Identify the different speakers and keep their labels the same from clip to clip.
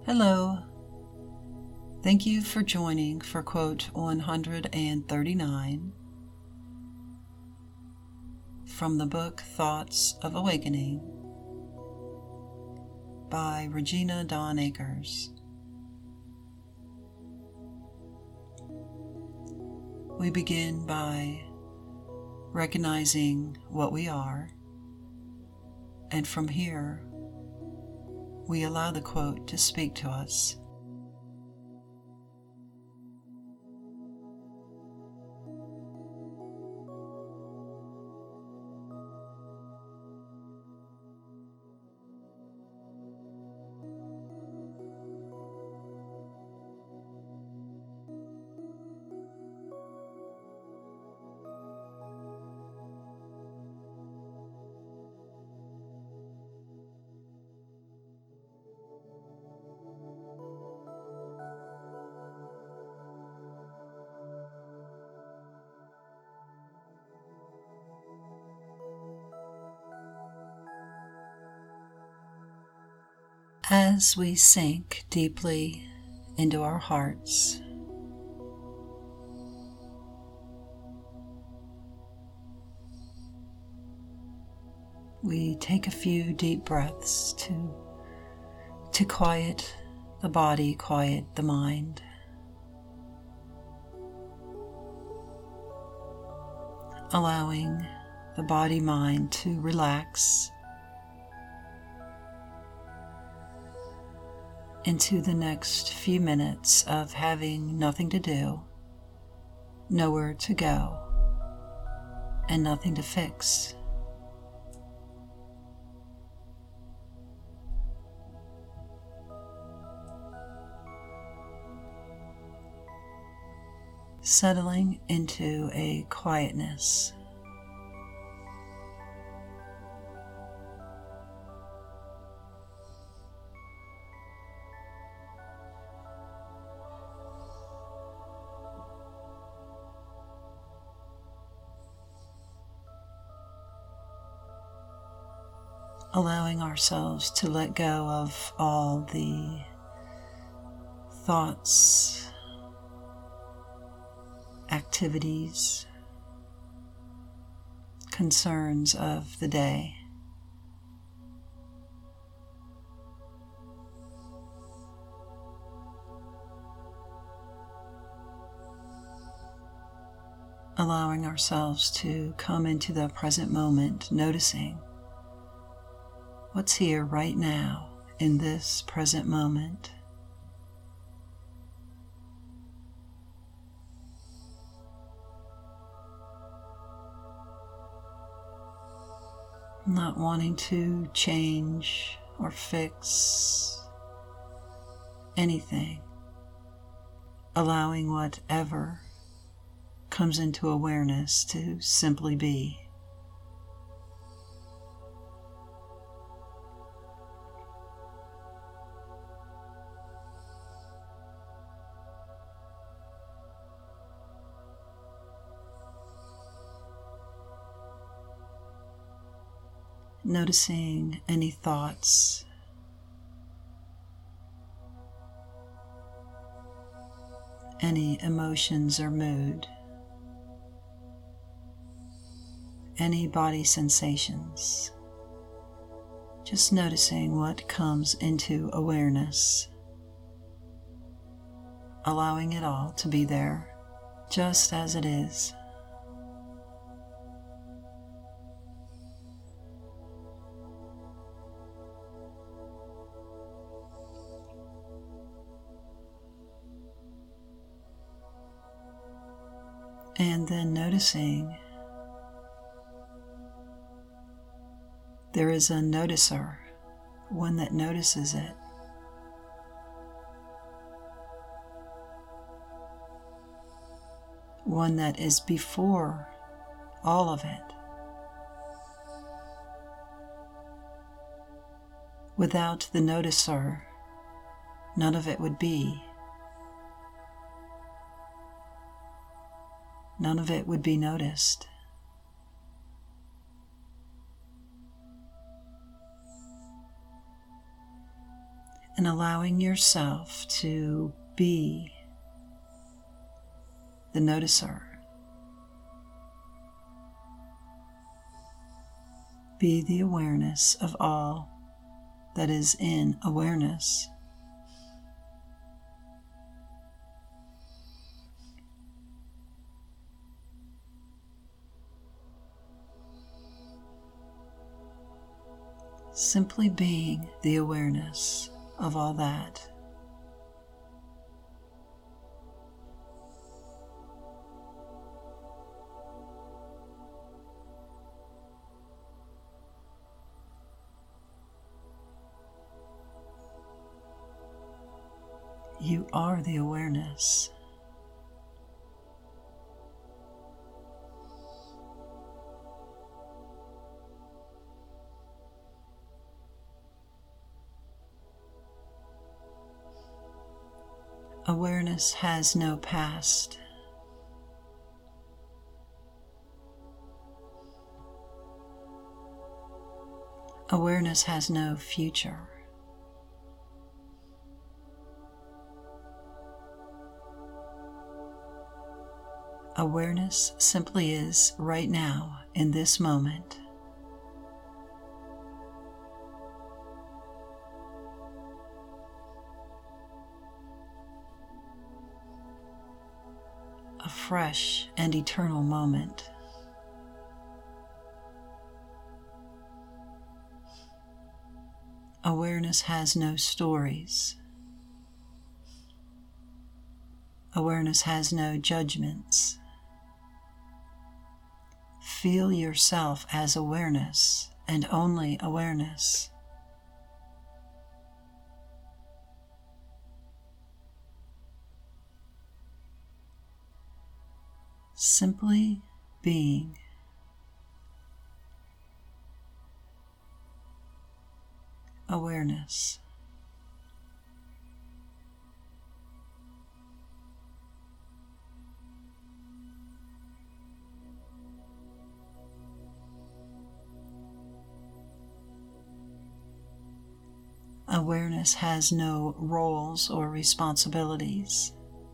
Speaker 1: Hello. Thank you for joining for quote 139 from the book Thoughts of Awakening by Regina Dawn Akers. We begin by recognizing what we are, and from here, we allow the quote to speak to us. As we sink deeply into our hearts, we take a few deep breaths to quiet the body, quiet the mind. Allowing the body-mind to relax into the next few minutes of having nothing to do, nowhere to go, and nothing to fix. Settling into a quietness. Allowing ourselves to let go of all the thoughts, activities, concerns of the day. Allowing ourselves to come into the present moment, noticing what's here right now in this present moment. Not wanting to change or fix anything. Allowing whatever comes into awareness to simply be. Noticing any thoughts, any emotions or mood, any body sensations. Just noticing what comes into awareness, allowing it all to be there just as it is. And then noticing there is a noticer, one that notices it. One that is before all of it. Without the noticer, none of it would be. None of it would be noticed. and allowing yourself to be the noticer. Be the awareness of all that is in awareness. Simply being the awareness of all that. You are the awareness. Awareness has no past. Awareness has no future. Awareness simply is right now in this moment. A fresh and eternal moment. Awareness has no stories. Awareness has no judgments. Feel yourself as awareness and only awareness. Simply being. Awareness. Awareness has no roles or responsibilities.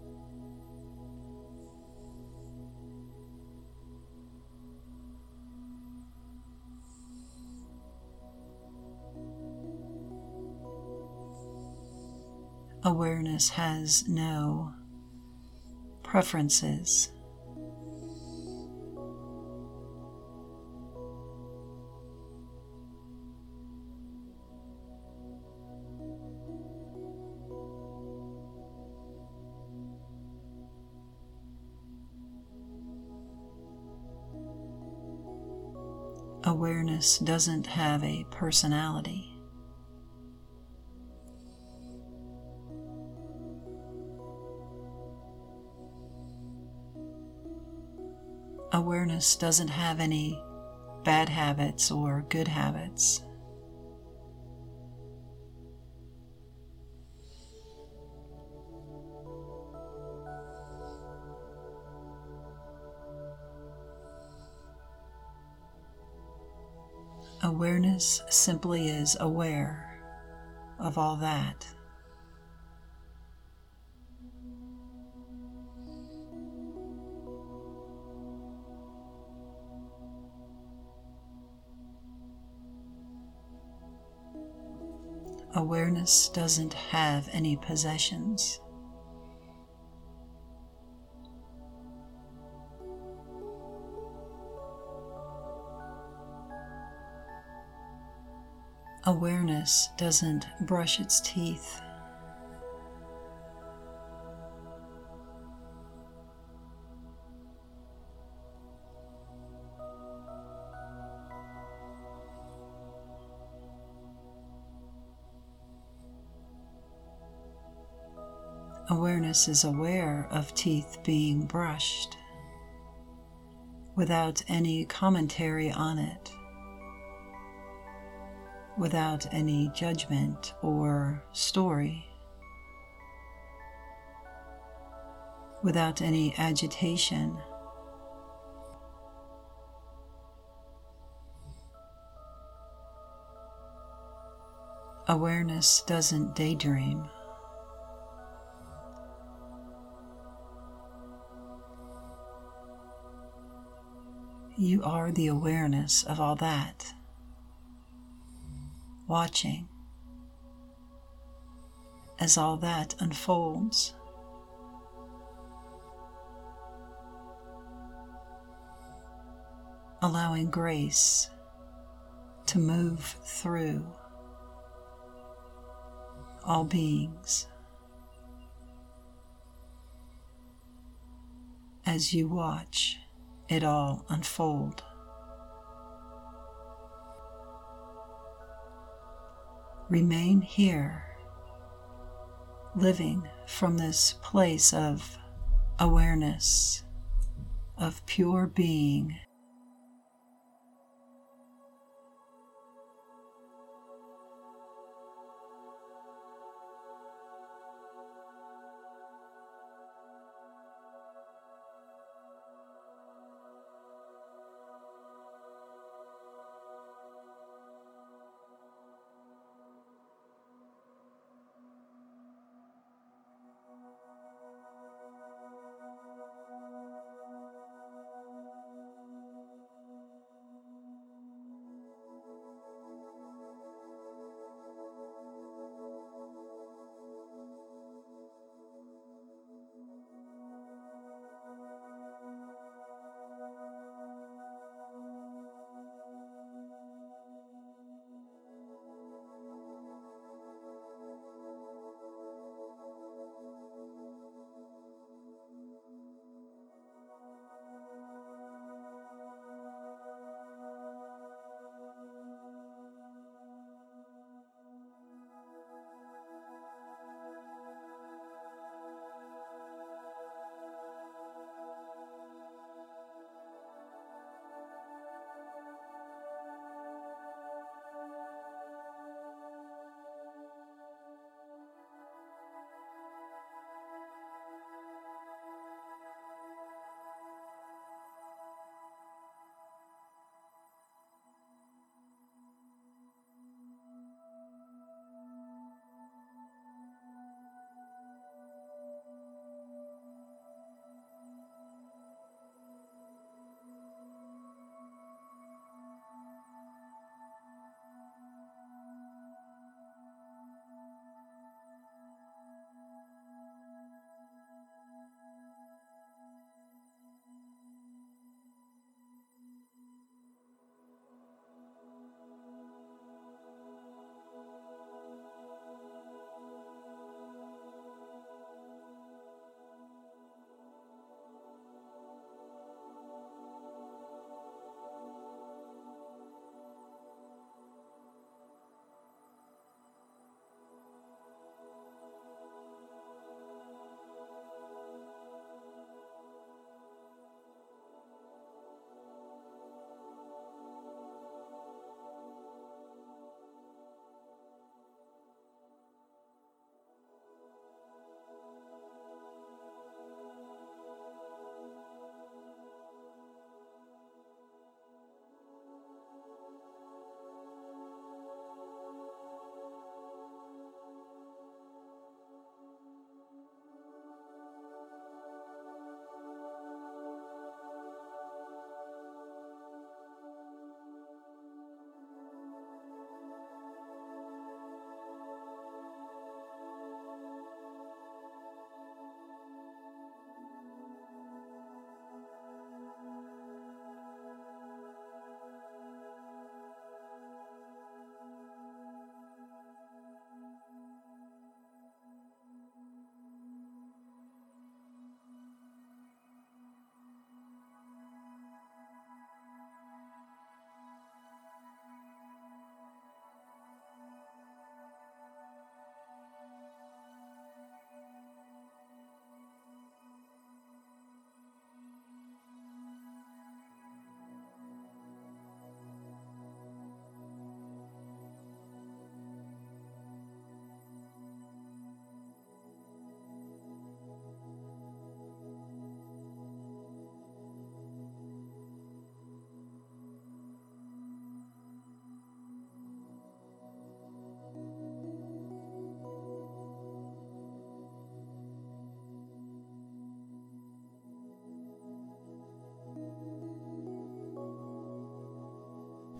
Speaker 1: Awareness has no preferences. Awareness doesn't have a personality. Awareness doesn't have any bad habits or good habits. Awareness simply is aware of all that. Awareness doesn't have any possessions. Awareness doesn't brush its teeth. Awareness is aware of teeth being brushed without any commentary on it, without any judgment or story, without any agitation. Awareness doesn't daydream. You are the awareness of all that, watching as all that unfolds. Allowing grace to move through all beings as you watch it all unfold. Remain here, living from this place of awareness, of pure being.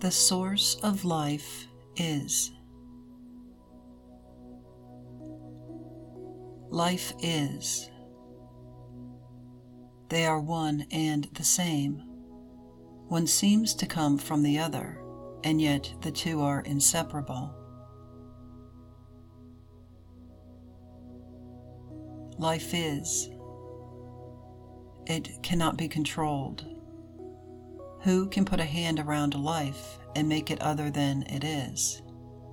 Speaker 1: The source of life is. Life is. They are one and the same. One seems to come from the other, and yet the two are inseparable. Life is. It cannot be controlled. Who can put a hand around life and make it other than it is?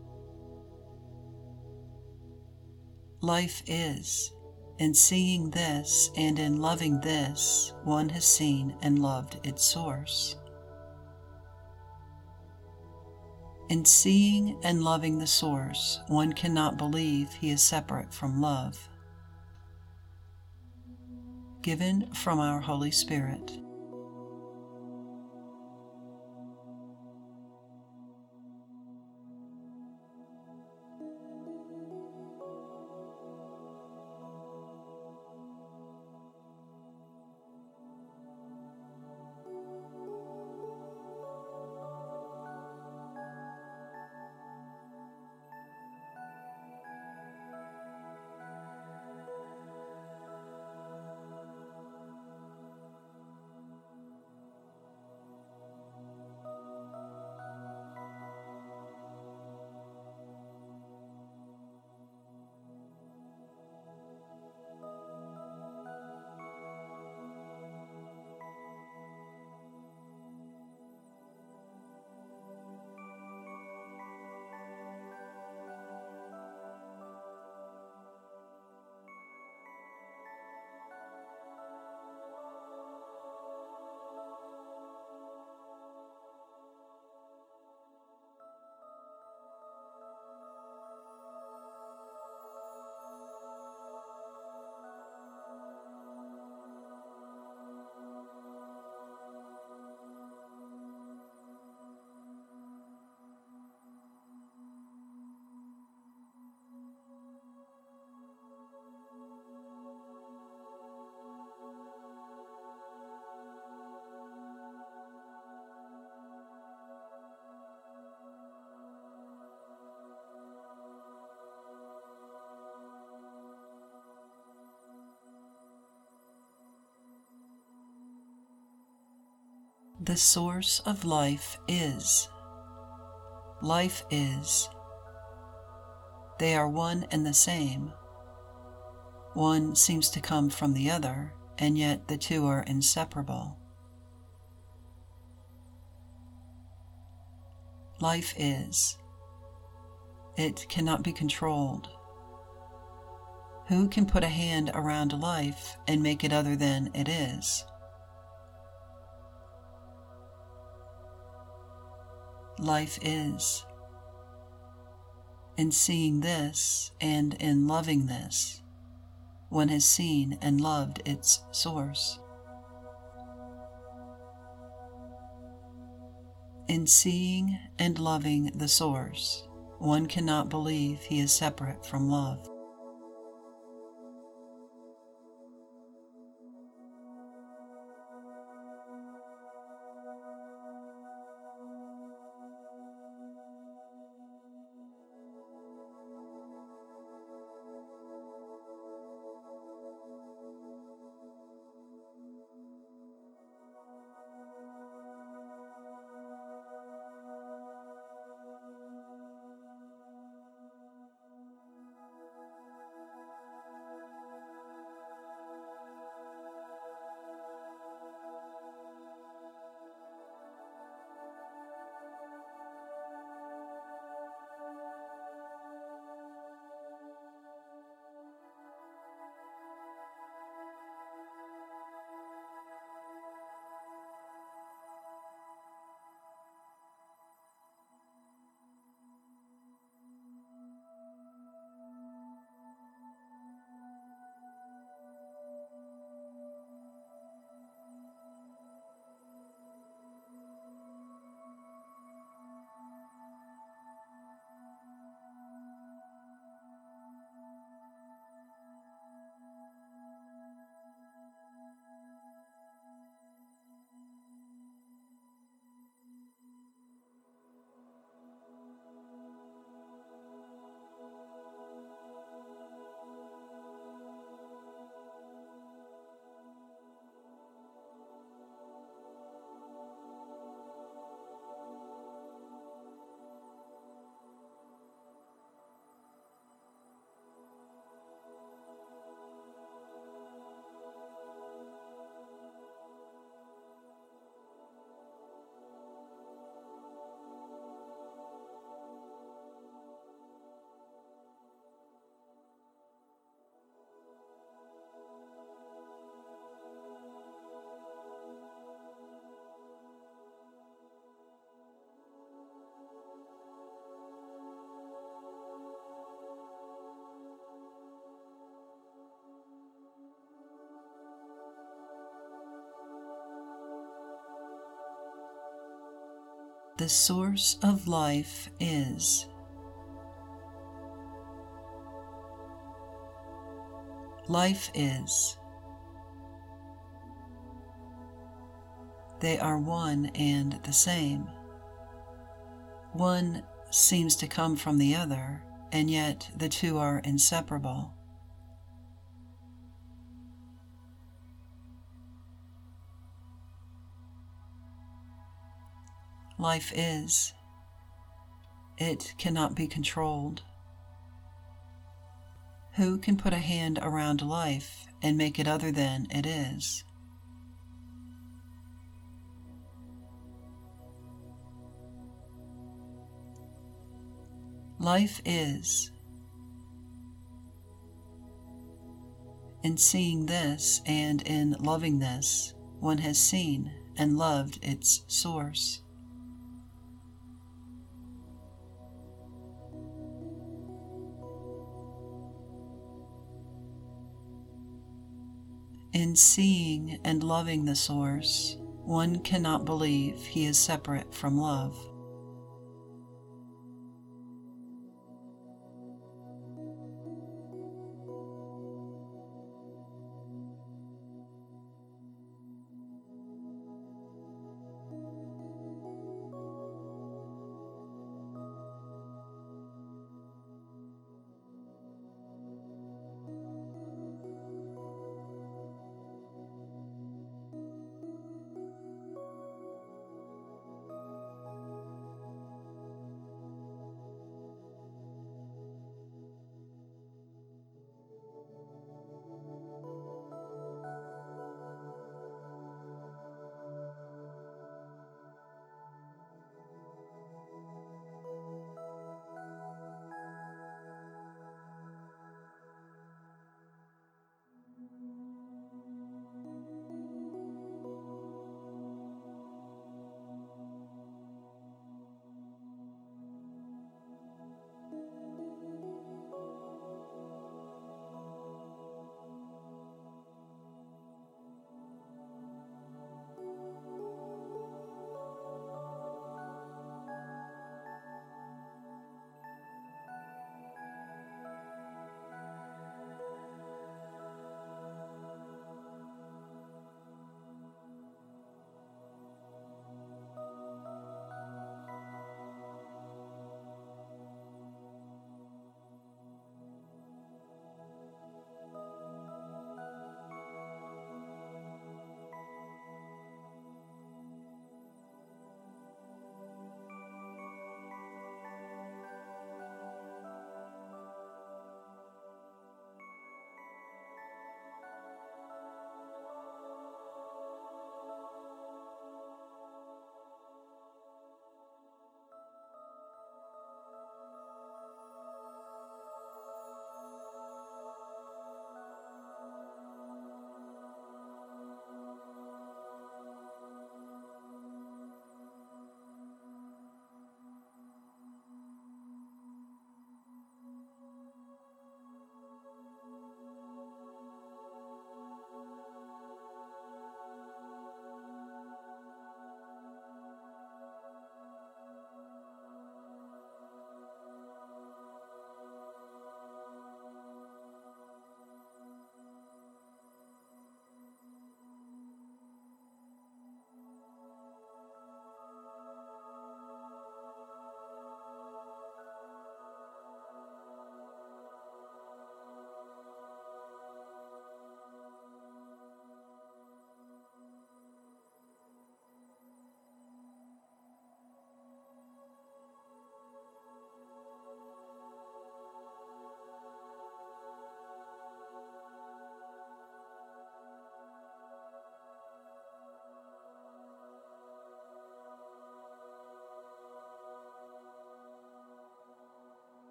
Speaker 1: Life is. In seeing this and in loving this, one has seen and loved its source. In seeing and loving the source, one cannot believe he is separate from love. Given from our Holy Spirit. The source of life is. Life is. They are one and the same. One seems to come from the other, and yet the two are inseparable. Life is. It cannot be controlled. Who can put a hand around life and make it other than it is? Life is. In seeing this and in loving this, one has seen and loved its source. In seeing and loving the source, one cannot believe he is separate from love. The source of life is. Life is. They are one and the same. One seems to come from the other, and yet the two are inseparable. Life is. It cannot be controlled. Who can put a hand around life and make it other than it is? Life is. In seeing this and in loving this, one has seen and loved its source. In seeing and loving the source, one cannot believe he is separate from love.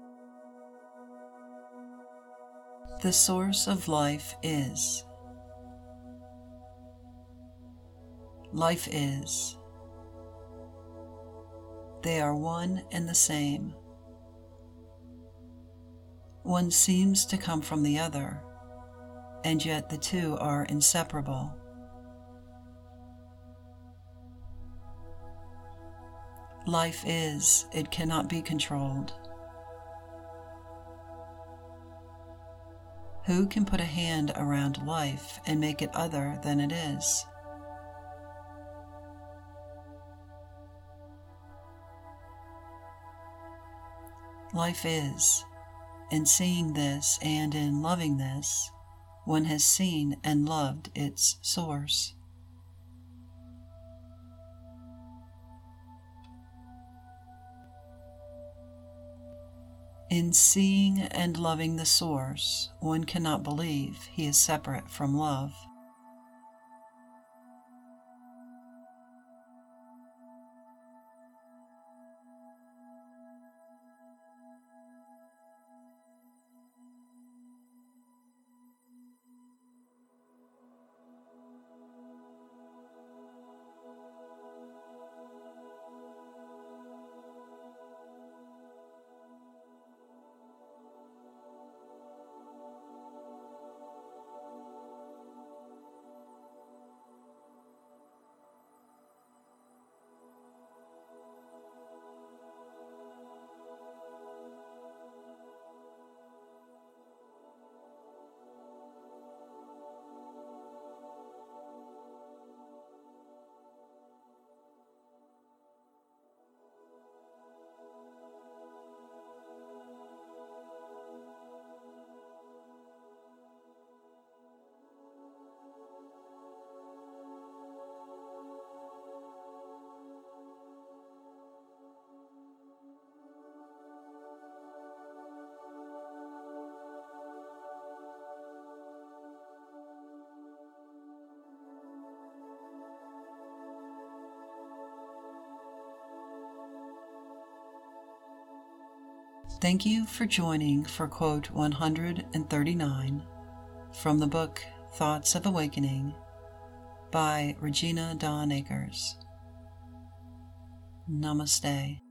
Speaker 1: The source of life is. Life is. They are one and the same. One seems to come from the other, and yet the two are inseparable. Life is, it cannot be controlled. Who can put a hand around life and make it other than it is? Life is. In seeing this and in loving this, one has seen and loved its source. In seeing and loving the source, one cannot believe he is separate from love. Thank you for joining for quote 139 from the book Thoughts of Awakening by Regina Dawn Akers. Namaste.